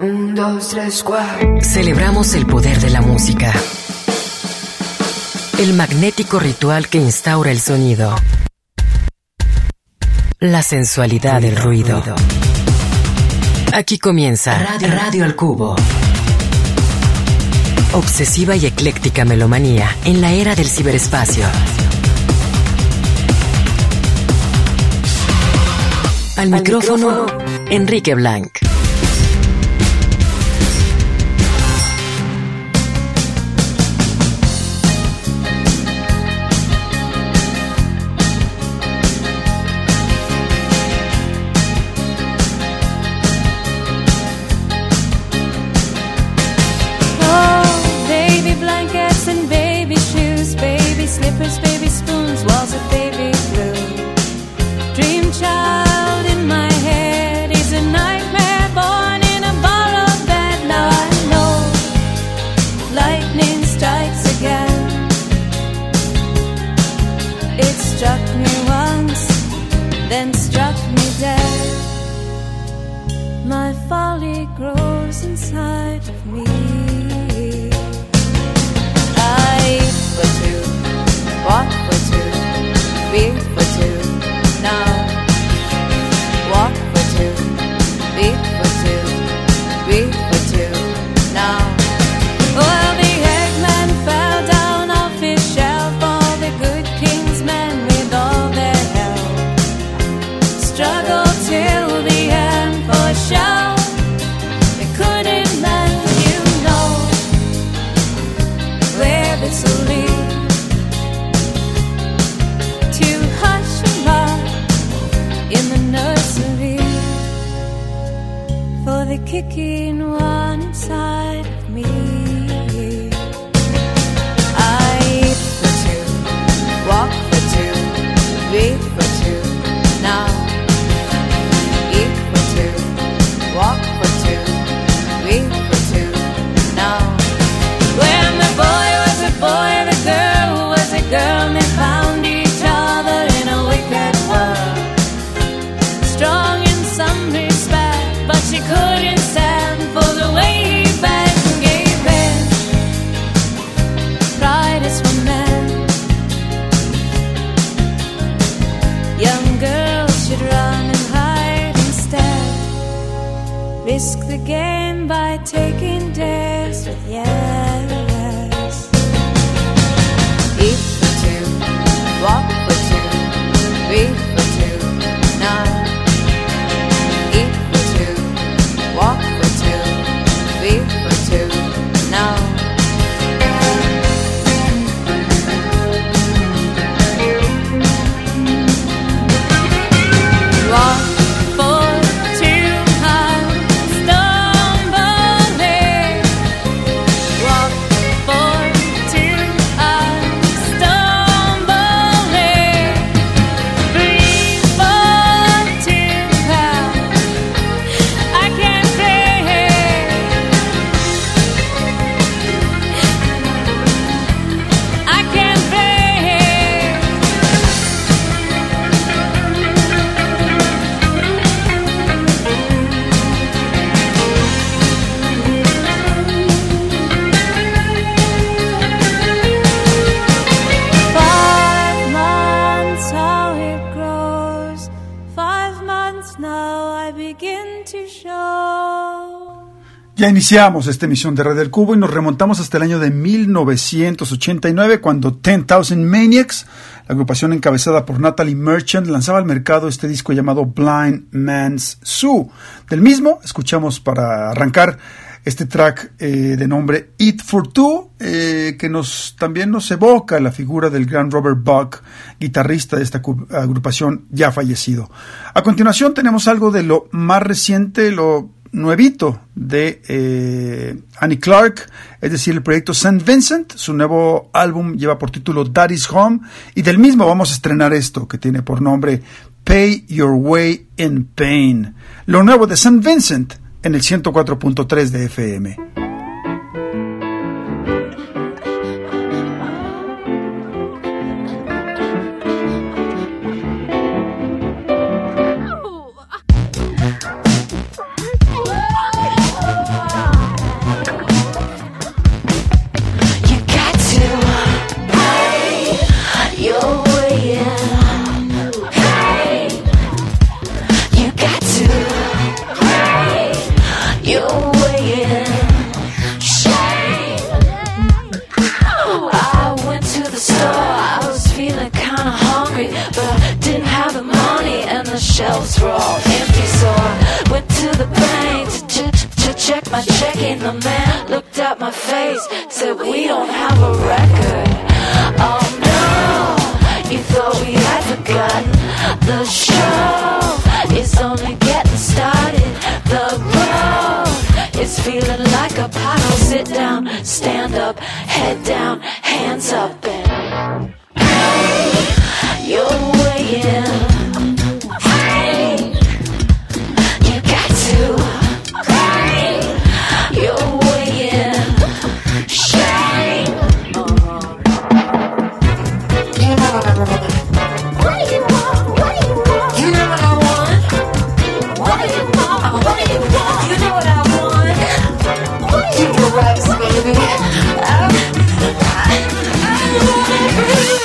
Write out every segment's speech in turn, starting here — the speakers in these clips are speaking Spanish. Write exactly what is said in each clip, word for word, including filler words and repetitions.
Un, dos, tres, cuatro. Celebramos el poder de la música. El magnético ritual que instaura el sonido. La sensualidad del ruido. Aquí comienza Radio, Radio al Cubo. Obsesiva y ecléctica melomanía en la era del ciberespacio. Al, Al micrófono, micrófono, Enrique Blanc. Slippers, baby spoons, walls of baby blue. Dream child in my head, he's a nightmare born in a borrowed bed. Now I know lightning strikes again. It struck me once, then struck me dead. My folly grows inside of me. I eat for two, walk for two, beat for two, now. Walk for two, beat for two, beat for two, now. Well, the eggman fell down off his shelf, all the good king's men with all their help struggled till the end for show. They couldn't mend, you know, where this will lead. For the kicking one inside of me. I eat for two, walk for two, beat for two, now. Eat for two, walk for two, beat for two, now. When the boy was a boy, the girl was a girl, and they found each other in a wicked world. Strong in some respect, but she couldn't stand for the way he begged and gave in. Pride is for men. Young girls should run and hide instead. Risk the game by taking dares with yes. Eat for two, walk for two, beat for two, now. Walk for two, beat for two, now. Walk for two, I'm stumbling. Walk for two, I'm stumbling. Breathe for two, I can't. Ya iniciamos esta emisión de Radio del Cubo y nos remontamos hasta el año de mil novecientos ochenta y nueve cuando Ten Thousand Maniacs, la agrupación encabezada por Natalie Merchant, lanzaba al mercado este disco llamado Blind Man's Zoo. Del mismo escuchamos para arrancar este track eh, de nombre Eat for Two, eh, que nos también nos evoca la figura del gran Robert Buck, guitarrista de esta agrupación ya fallecido. A continuación tenemos algo de lo más reciente, lo nuevito de eh, Annie Clark, es decir, el proyecto Saint Vincent. Su nuevo álbum lleva por título Daddy's Home y del mismo vamos a estrenar esto que tiene por nombre Pay Your Way in Pain. Lo nuevo de Saint Vincent en el ciento cuatro punto tres de F M. you're weighing shame. I went to the store, I was feeling kinda hungry, but I didn't have the money and the shelves were all empty. So I went to the bank to, to, to check my checking. The man looked at my face, said we don't have a record. Oh no, you thought we had forgotten. The show is only getting started. The road is feeling like a pothole. Sit down, stand up, head down, hands up, and hey, you're weighing. Hey, you got to. Hey, you're weighing. Shame. You know what I want. What do you want? What do you want? You know what I want. What do you want? What do you want? You know what I want. What do you want? Rice, baby. I, I, I want it.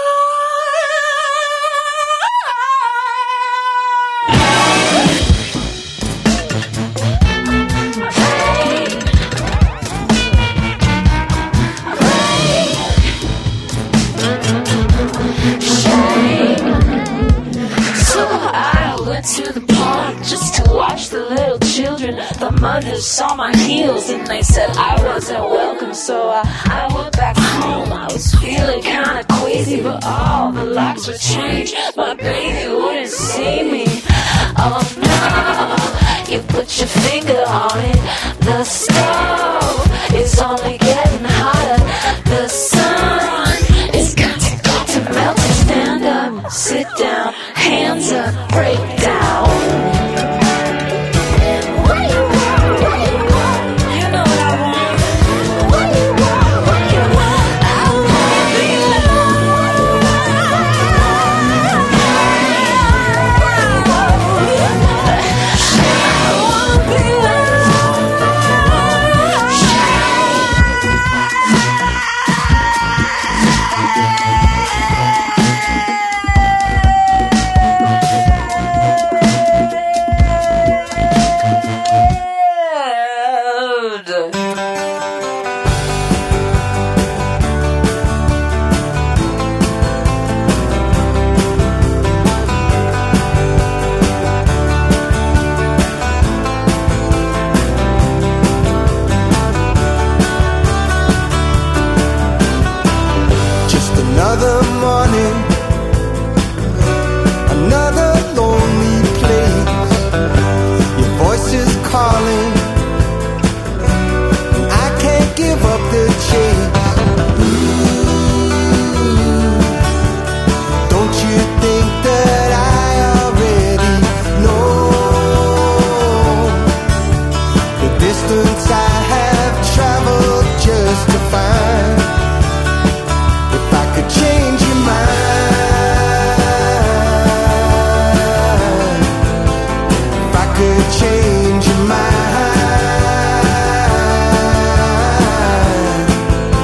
To the park just to watch the little children. The mothers saw my heels and they said I wasn't welcome. So I, I went back home. I was feeling kinda queasy, but all the locks were changed. My baby wouldn't see me. Oh no, you put your finger on it. The stove is only getting hotter. The sun is got to, got to melt. Stand up, sit down, hands up, break down. What do you want? What do you want? You know what I want. What do you want? What do you want? I wanna be loved. I wanna be loved. Another morning, another lonely place. Your voice is calling, and I can't give up the chase. Ooh, don't you think that I already know the distance I have traveled just to find? If I could change your mind, if I could change your mind,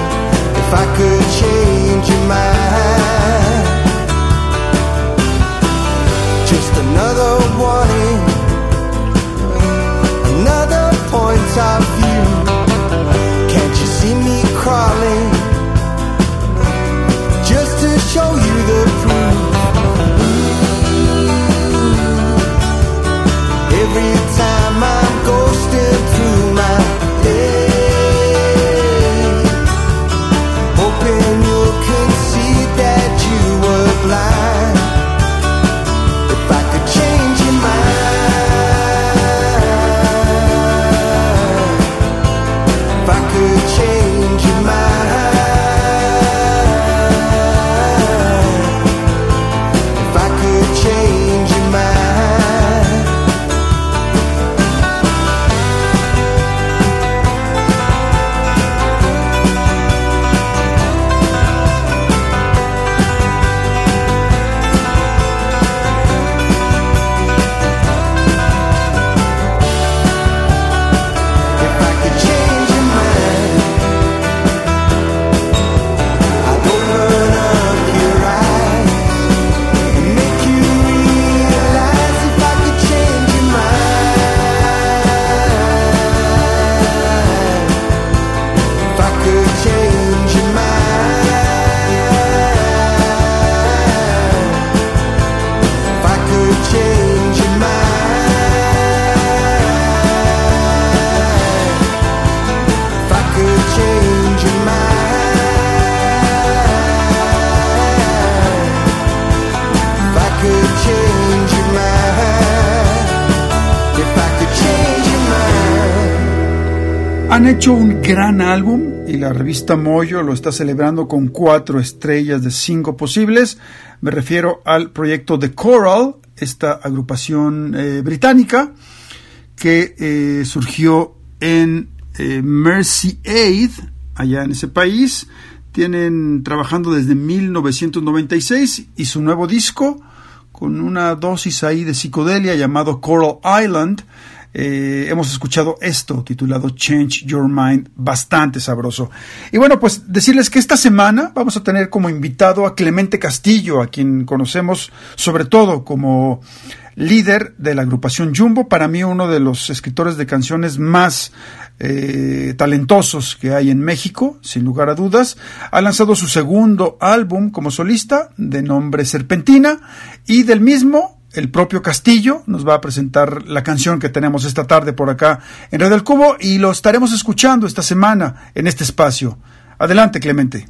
Han hecho un gran álbum y la revista Mojo lo está celebrando con cuatro estrellas de cinco posibles. Me refiero al proyecto The Coral, esta agrupación eh, británica que eh, surgió en eh, Mercy Aid, allá en ese país. Tienen trabajando desde mil novecientos noventa y seis y su nuevo disco, con una dosis ahí de psicodelia, llamado Coral Island. Eh, hemos escuchado esto titulado Change Your Mind, bastante sabroso. Y bueno, pues decirles que esta semana vamos a tener como invitado a Clemente Castillo, a quien conocemos sobre todo como líder de la agrupación Jumbo, para mí uno de los escritores de canciones más eh, talentosos que hay en México, sin lugar a dudas. Ha lanzado su segundo álbum como solista, de nombre Serpentina, y del mismo el propio Castillo nos va a presentar la canción que tenemos esta tarde por acá en Radio El Cubo, y lo estaremos escuchando esta semana en este espacio. Adelante, Clemente.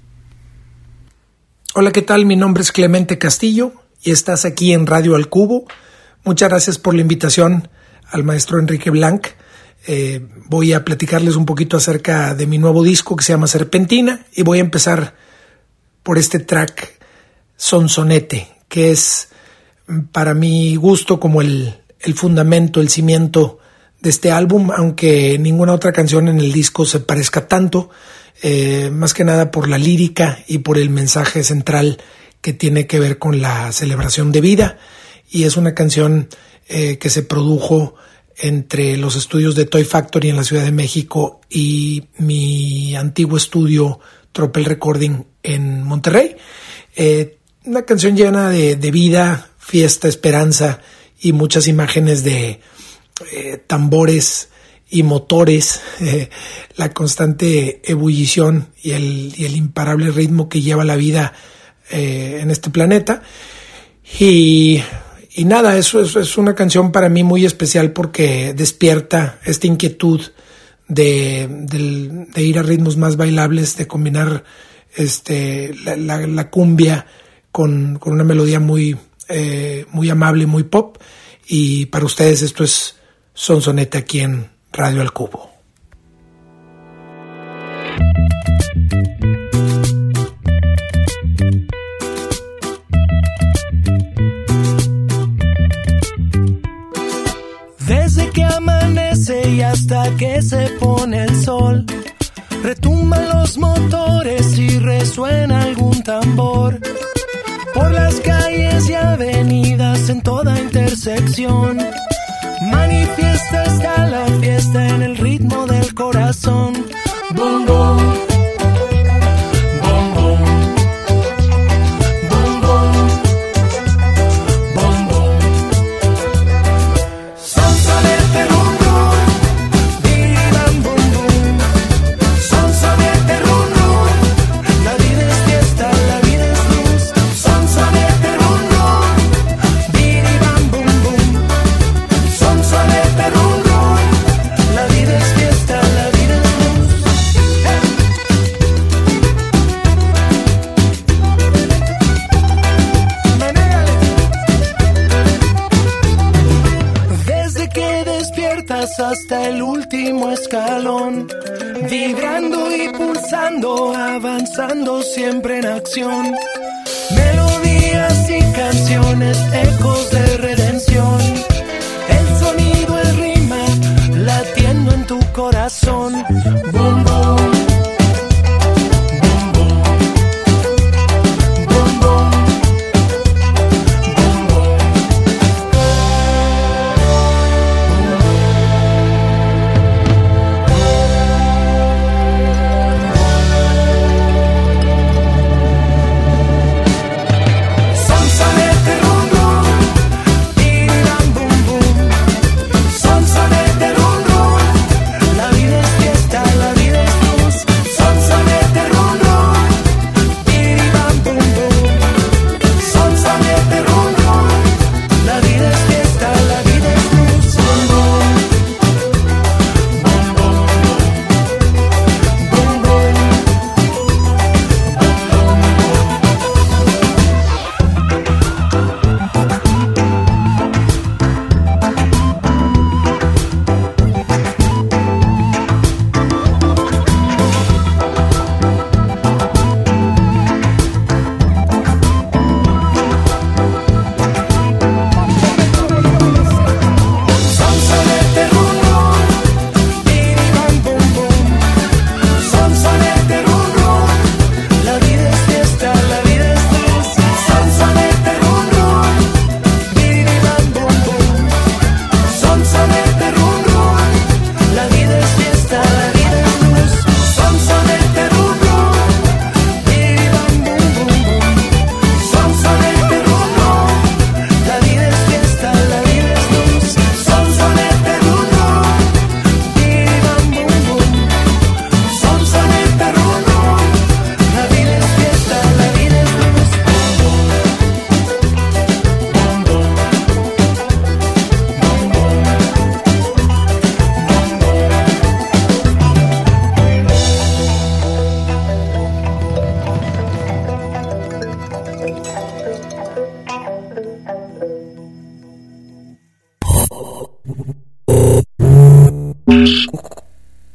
Hola, ¿qué tal? Mi nombre es Clemente Castillo y estás aquí en Radio El Cubo. Muchas gracias por la invitación al maestro Enrique Blanc. Eh, voy a platicarles un poquito acerca de mi nuevo disco que se llama Serpentina, y voy a empezar por este track Sonsonete, que es para mi gusto como el, el fundamento, el cimiento de este álbum, aunque ninguna otra canción en el disco se parezca tanto, eh, más que nada por la lírica y por el mensaje central que tiene que ver con la celebración de vida. Y es una canción eh, que se produjo entre los estudios de Toy Factory en la Ciudad de México y mi antiguo estudio Tropel Recording en Monterrey. Eh, una canción llena de, de vida, fiesta, esperanza y muchas imágenes de eh, tambores y motores, eh, la constante ebullición y el, y el imparable ritmo que lleva la vida eh, en este planeta. Y, y nada, eso es, es una canción para mí muy especial porque despierta esta inquietud de, de, de ir a ritmos más bailables, de combinar este, la, la, la cumbia con, con una melodía muy Eh, muy amable, muy pop. Y para ustedes esto es Sonsonete aquí en Radio El Cubo. Desde que amanece y hasta que se pone el sol, retumban los motores y resuena algún tambor. Por las calles y avenidas en toda intersección, manifiesta está la fiesta en el ritmo del corazón. Boom, boom. Boom, boom. Boom, boom. Boom, boom. Sonsonete, rum, rum. Bam, boom, boom. Sonsonete, rum, rum. La vida es fiesta, la vida es luz. Sonsonete, rum, rum. Bam, boom, boom. Sonsonete, rum, rum. La vida es fiesta, la vida es luz. Manégale. Desde que despiertas hasta el último escalón, vibrando y pulsando, avanzando siempre en acción. Melodías y canciones, ecos de redención. El sonido es rima, latiendo en tu corazón. Boom, boom. Boom, boom. Boom, boom. Boom, boom. Sonsonete, rum, rum. Bam, boom, boom. Sonsonete, rum, rum. La vida es fiesta, la vida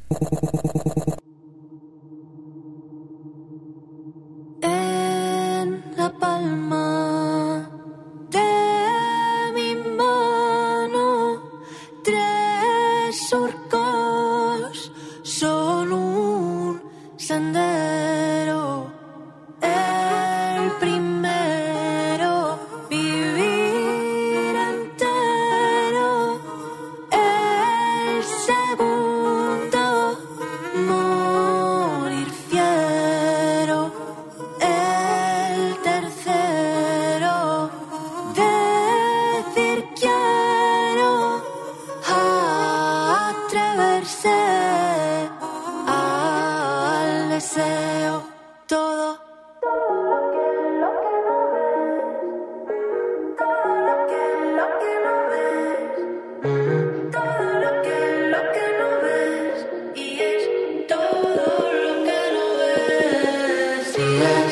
En la palma de mi mano, tres surcos son un sendero. El primero, vivir entero. El segundo, morir fiero. El tercero, decir quiero. Atreverse al deseo. Todo, todo lo que, lo que no ves. Todo lo que, lo que no ves. Todo lo que, lo que no ves. Y es todo lo que no ves. Y es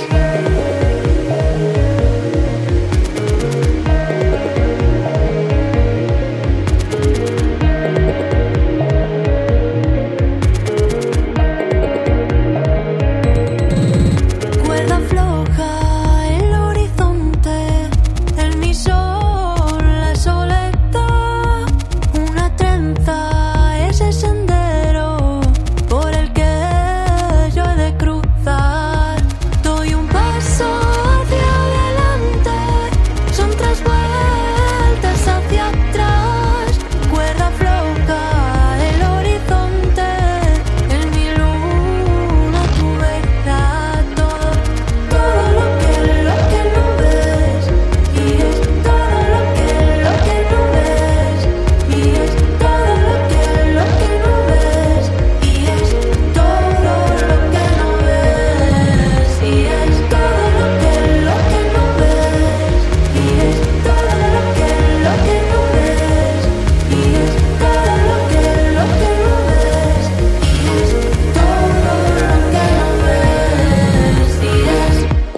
cuerda floja, el horizonte, el mi sol, la soledad, una trenza, ese sendero por el que yo he de cruzar. Doy un paso hacia adelante, son tres vueltas hacia atrás. Cuerda floja, el horizonte, el mi luna, tu verdad. Todo, todo lo que, lo que no ves. Y es todo lo que, lo que no ves. Y es todo lo que, lo que no ves. Y es todo lo que no ves. Y es todo lo que, lo que no ves. Y es todo lo que, lo que no ves. Y es todo lo que, lo que no ves. Y es todo lo que no ves. Y es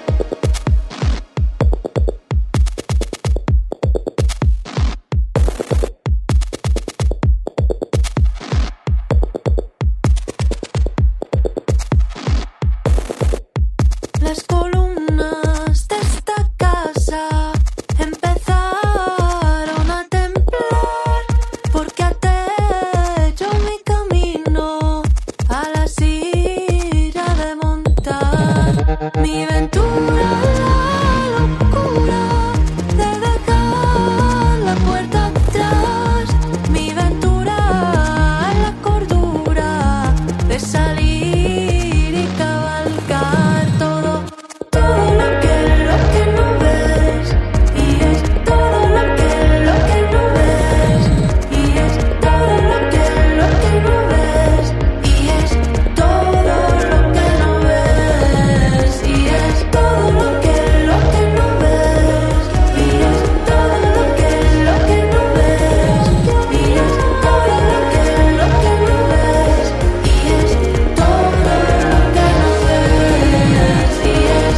las columnas de esta casa empezaron a temblar porque até yo mi camino a la silla de montar. Mi ventura, la locura de dejar la puerta atrás. Mi ventura, la cordura de salir y cabalgar. Todo, todo lo que, lo que no ves. Y es todo lo que, lo que no ves. Y es todo lo que, lo que no ves. Y es todo lo que no ves. Y es todo lo que, lo que no ves. Y es todo lo que, lo que no ves. Y es todo lo que, lo que no ves. Y es todo lo que no ves. Y es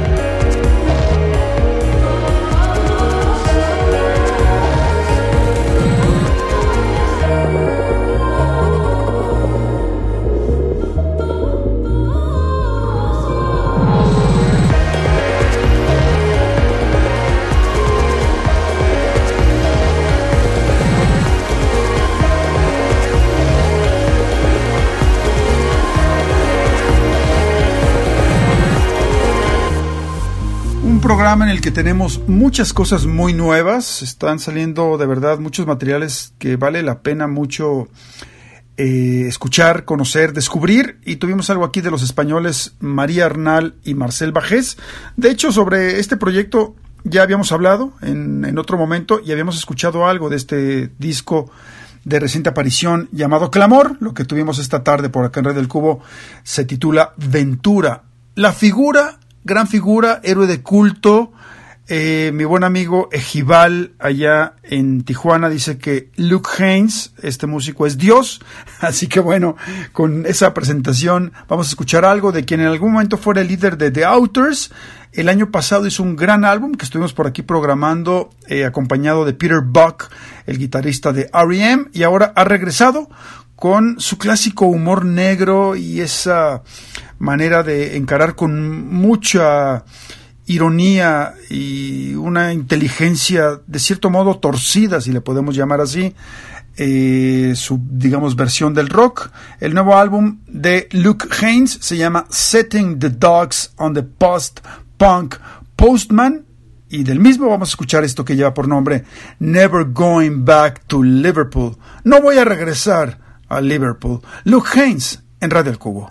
Un programa en el que tenemos muchas cosas muy nuevas. Están saliendo de verdad muchos materiales que vale la pena mucho eh, escuchar, conocer, descubrir. Y tuvimos algo aquí de los españoles María Arnal y Marcel Bajés. De hecho, sobre este proyecto ya habíamos hablado en, en otro momento y habíamos escuchado algo de este disco de reciente aparición llamado Clamor. Lo que tuvimos esta tarde por acá en Red del Cubo se titula Ventura. La figura, gran figura, héroe de culto, eh, mi buen amigo Ejival allá en Tijuana dice que Luke Haynes, este músico, es Dios. Así que bueno, con esa presentación vamos a escuchar algo de quien en algún momento fuera el líder de The Outers. El año pasado hizo un gran álbum que estuvimos por aquí programando, eh, acompañado de Peter Buck, el guitarrista de R E M, y ahora ha regresado con su clásico humor negro y esa manera de encarar con mucha ironía y una inteligencia de cierto modo torcida, si le podemos llamar así, eh, su, digamos, versión del rock. El nuevo álbum de Luke Haines se llama Setting the Dogs on the Post-Punk Postman, y del mismo vamos a escuchar esto que lleva por nombre Never Going Back to Liverpool. No voy a regresar a Liverpool. Luke Haines en Radio El Cubo.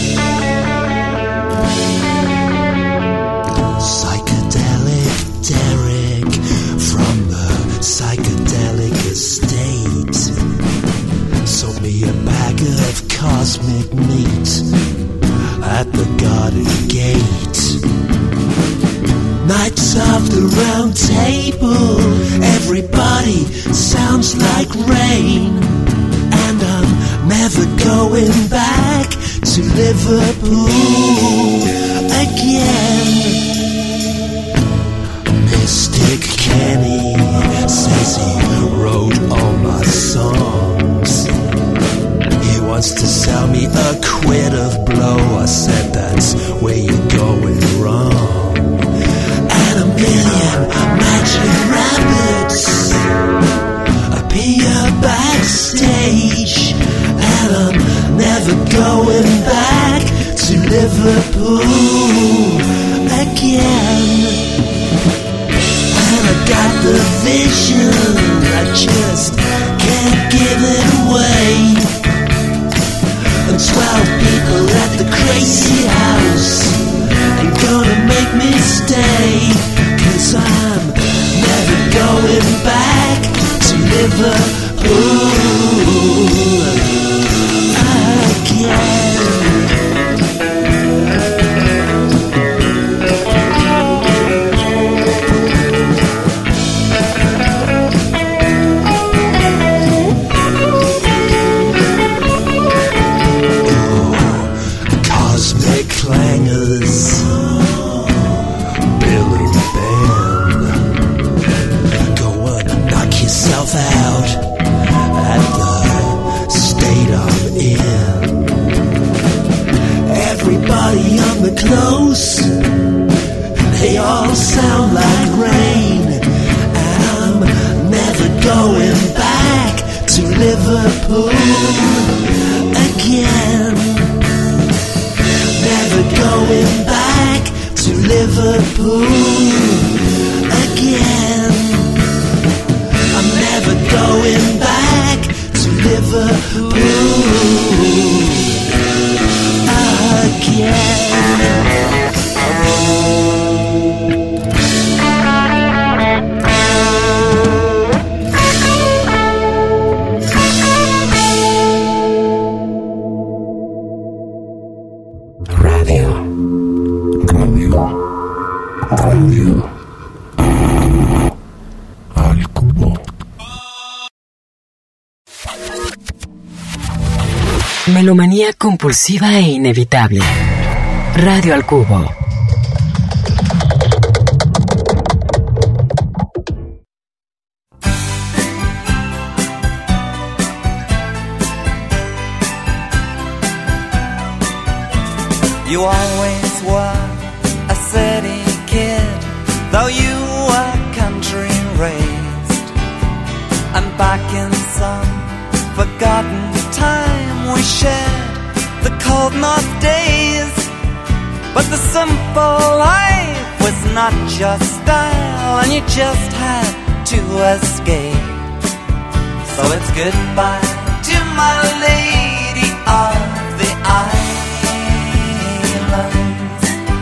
Psychedelic Derek from the psychedelic estate sold me a bag of cosmic meat at the garden gate. Nights of the round table, everybody sounds like rain, and I'm never going back to Liverpool again. Mystic Kenny says he wrote all my songs. He wants to sell me a quid of blow. I said that's where you're going wrong. And a million magic rabbits appear backstage, and I'm never going back to Liverpool again. I got the vision, I just can't give it away. And twelve people at the crazy house ain't gonna make me stay, 'cause I'm never going back to Liverpool again. Clangers, Billy Band, go and knock yourself out at the state I'm in. Everybody on the close, they all sound like rain, and I'm never going back to Liverpool again. Never going back to Liverpool again. I'm never going back to Liverpool again. Melomanía compulsiva e inevitable. Radio al Cubo. You always were a city kid, though you were country raised. And back in some forgotten time we shared the cold north days. But the simple life was not your style, and you just had to escape. So it's goodbye to my lady of the islands.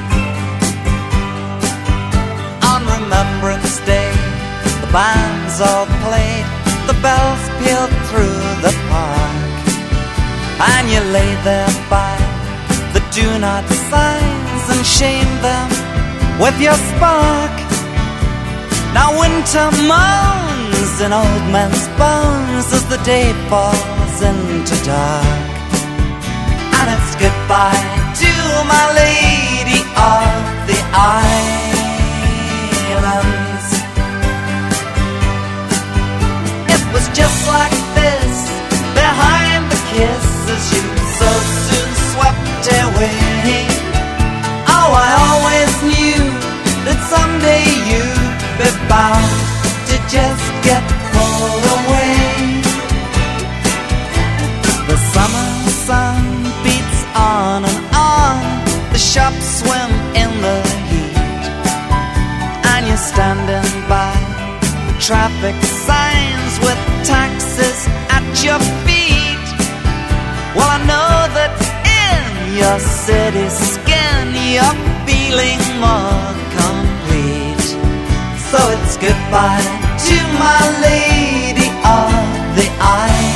On Remembrance Day, the bands all played, the bells pealed through the park, and you lay there by the do not signs and shame them with your spark. Now winter moans in old men's bones as the day falls into dark, and it's goodbye to my lady of the islands. It was just like this behind the Well, I know that in your city skin you're feeling more complete. So it's goodbye to my lady of the islands.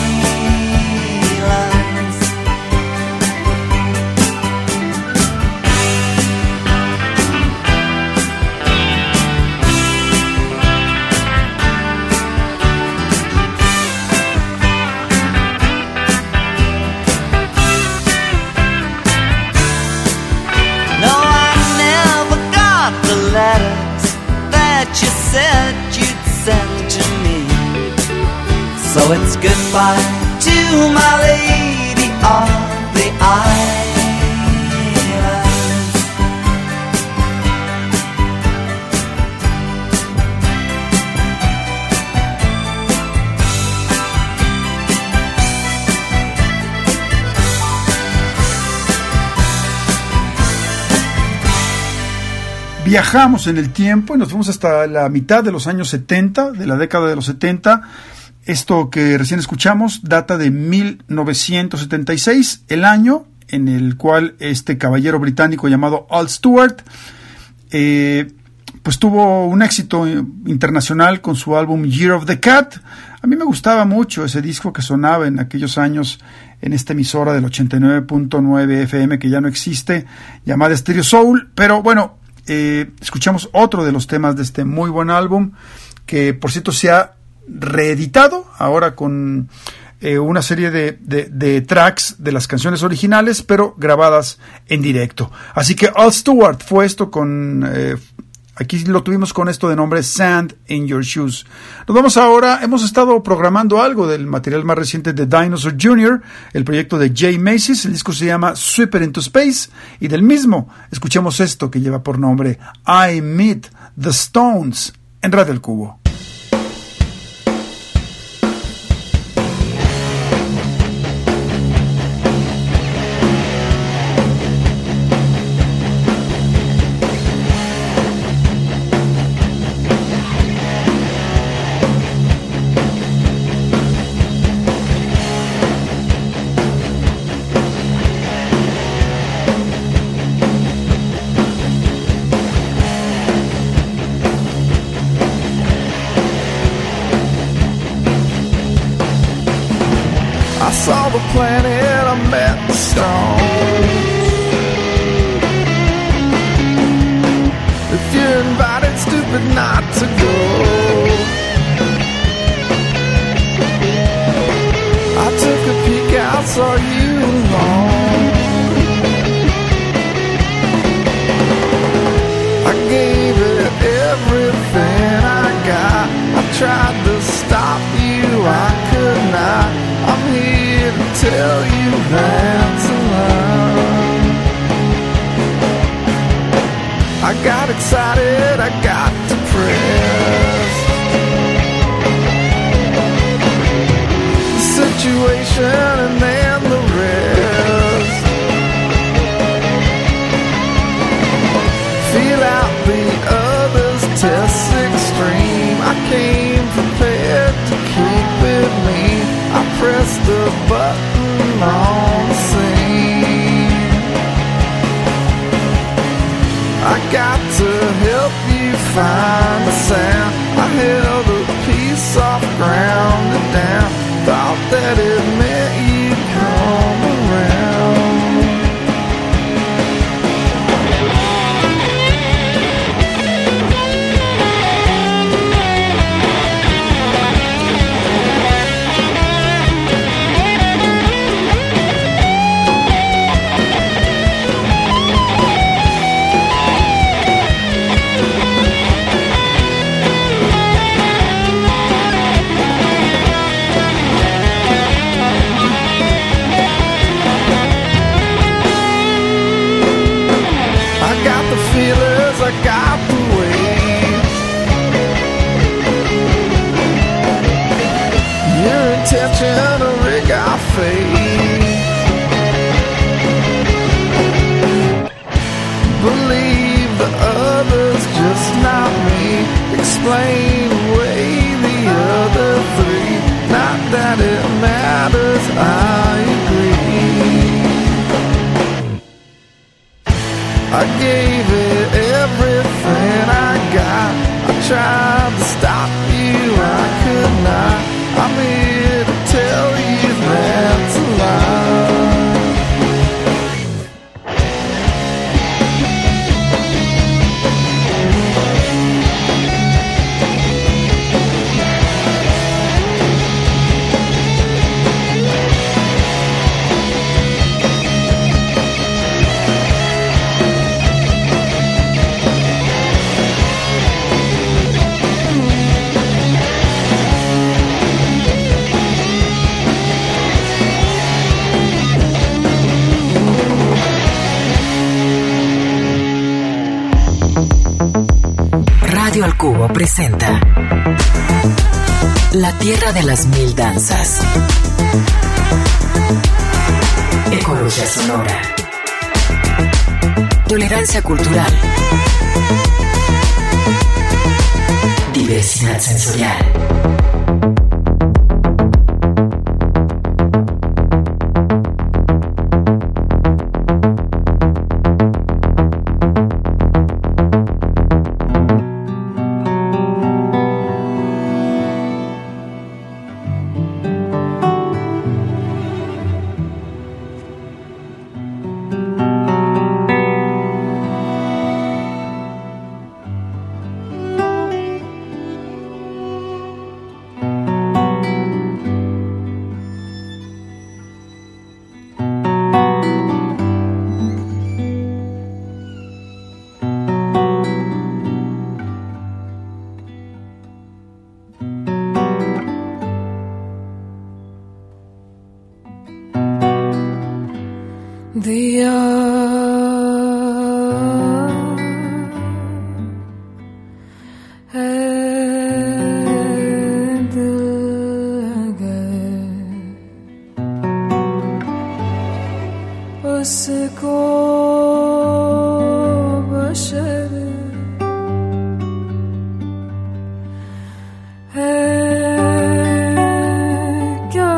No, I never got the letters that you said you'd send to me. So it's goodbye to my lady of the islands. Viajamos en el tiempo y nos fuimos hasta la mitad de los años setenta, de la década de los setenta. Esto que recién escuchamos data de mil novecientos setenta y seis, el año en el cual este caballero británico llamado Al Stewart eh, pues tuvo un éxito internacional con su álbum Year of the Cat. A mí me gustaba mucho ese disco que sonaba en aquellos años en esta emisora del ochenta y nueve punto nueve F M que ya no existe, llamada Stereo Soul, pero bueno, eh, escuchamos otro de los temas de este muy buen álbum, que por cierto se ha reeditado ahora con eh, una serie de, de, de tracks de las canciones originales, pero grabadas en directo. Así que Al Stewart fue esto con... Eh, aquí lo tuvimos con esto de nombre Sand in Your Shoes. Nos vamos ahora, hemos estado programando algo del material más reciente de Dinosaur junior, el proyecto de Jay Macy's. El disco se llama Sweeper into Space, y del mismo escuchemos esto que lleva por nombre I Meet the Stones en Radio El Cubo. Saw the planet, I met the stones. If you're invited, stupid not to go. I took a peek out, saw you alone. I gave it everything I got. I tried to stop you, I could not. I'm here to tell you that's a lie. I got excited, I got depressed. The situation and then the rest. Feel out the other's test extreme. I came prepared to keep it mean. I pressed the button on the scene. I got to help you find the sound. I held a piece off ground and down. Thought that it meant you'd come around. I gave it everything I got. I tried to stop you, I could not. I'm here to tell you that's a lie. Radio al Cubo presenta La Tierra de las Mil Danzas. Ecología sonora. Tolerancia cultural. Diversidad sensorial. The earth and the sky उसको बशर है क्या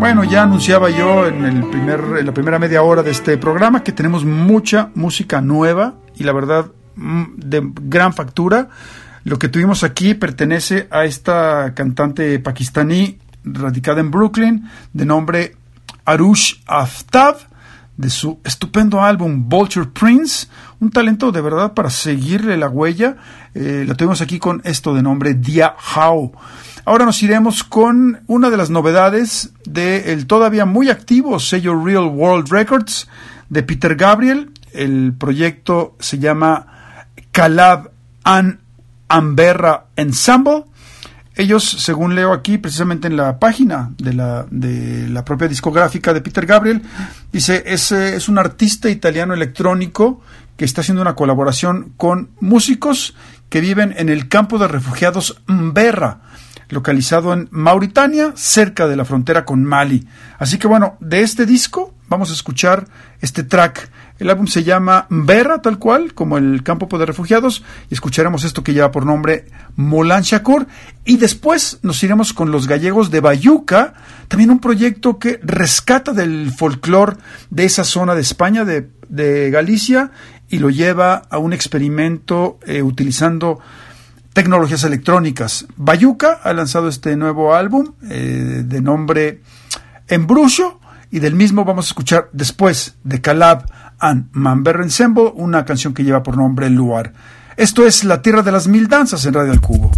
Bueno, ya anunciaba yo en, el primer, en la primera media hora de este programa que tenemos mucha música nueva y la verdad de gran factura. Lo que tuvimos aquí pertenece a esta cantante pakistaní radicada en Brooklyn de nombre Arush Aftab, de su estupendo álbum Vulture Prince, un talento de verdad para seguirle la huella. Eh, la tuvimos aquí con esto de nombre Dia How. Ahora nos iremos con una de las novedades del todavía muy activo sello Real World Records de Peter Gabriel. El proyecto se llama Calab and Amberra Ensemble. Ellos, según leo aquí, precisamente en la página de la, de la propia discográfica de Peter Gabriel, dice, es, es un artista italiano electrónico que está haciendo una colaboración con músicos que viven en el campo de refugiados Mberra, localizado en Mauritania, cerca de la frontera con Mali. Así que bueno, de este disco vamos a escuchar este track. El álbum se llama Mberra, tal cual, como el campo de refugiados, y escucharemos esto que lleva por nombre Moulin Shakur, y después nos iremos con los gallegos de Bayuca, también un proyecto que rescata del folclore de esa zona de España, de, de Galicia, y lo lleva a un experimento eh, utilizando tecnologías electrónicas. Bayuca ha lanzado este nuevo álbum eh, de nombre Embrujo, y del mismo vamos a escuchar después de Calab and Amberra Ensemble una canción que lleva por nombre Luar. Esto es La Tierra de las Mil Danzas en Radio El Cubo.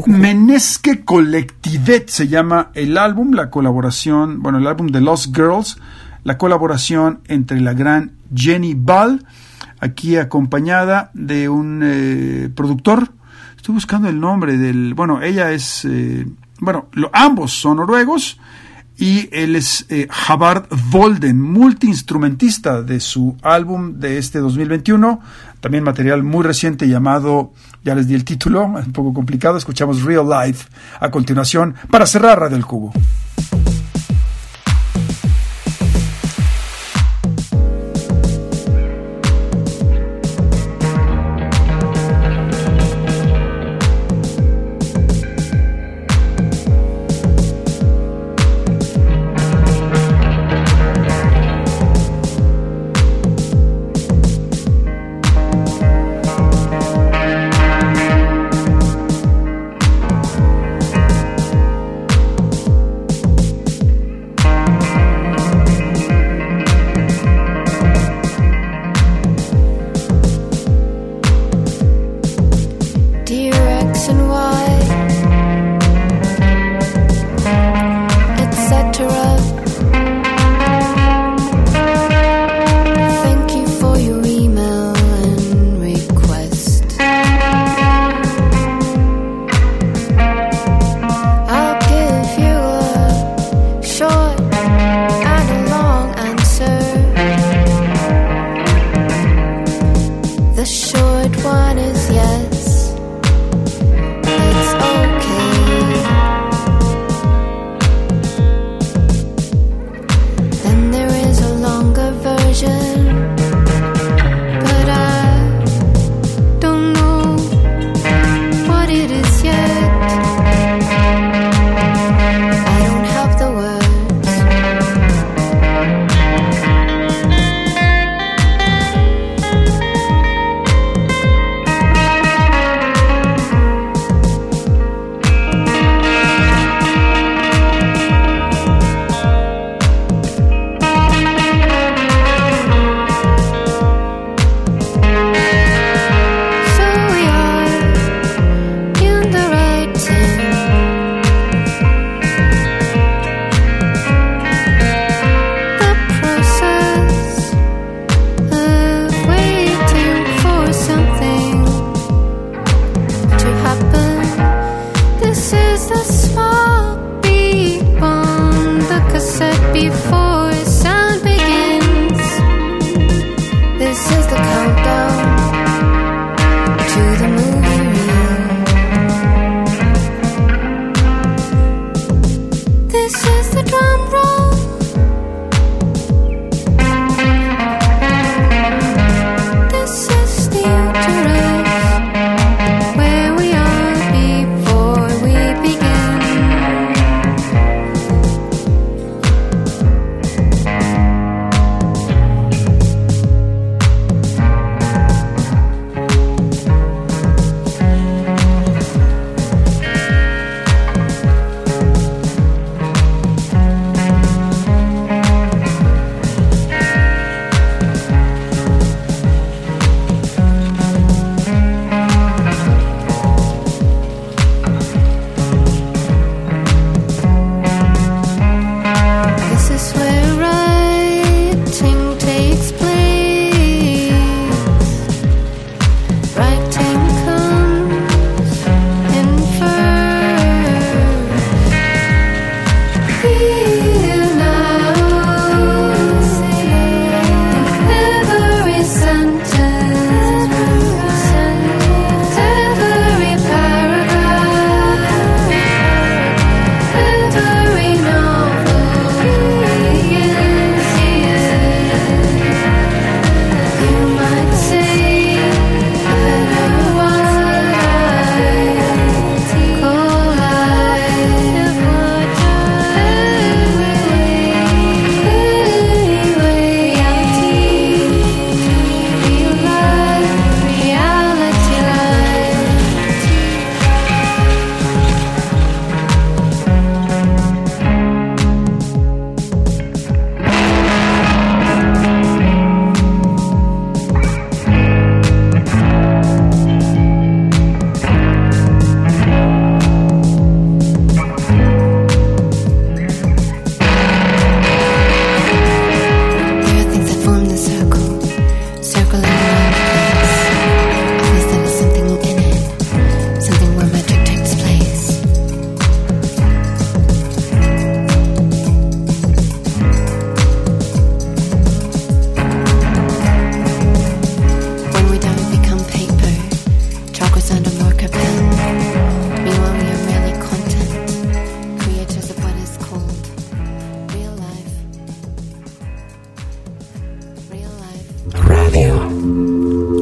Menesque Collectivet se llama el álbum, la colaboración, bueno, el álbum de Lost Girls, la colaboración entre la gran Jenny Ball, aquí acompañada de un eh, productor. Estoy buscando el nombre del, bueno, ella es, eh, bueno, lo, ambos son noruegos y él es eh, Havard Volden, multiinstrumentista de su álbum de este dos mil veintiuno, también material muy reciente llamado, ya les di el título, un poco complicado, escuchamos Real Life a continuación para cerrar Radio El Cubo.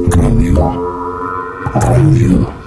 Radio. Radio.